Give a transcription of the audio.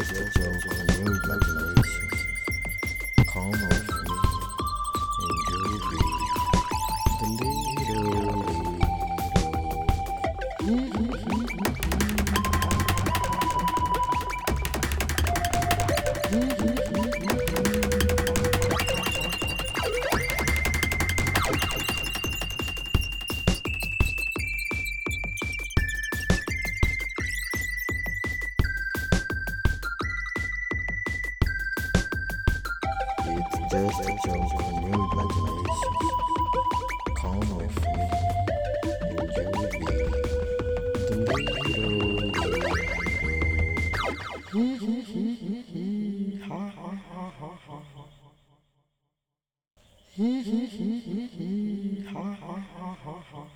just a joke on your imagination. Come with me and you'll be the It's just a joke on your imagination. Come with me and you'll be the ha ha ha ha ha ha ha ha ha ha.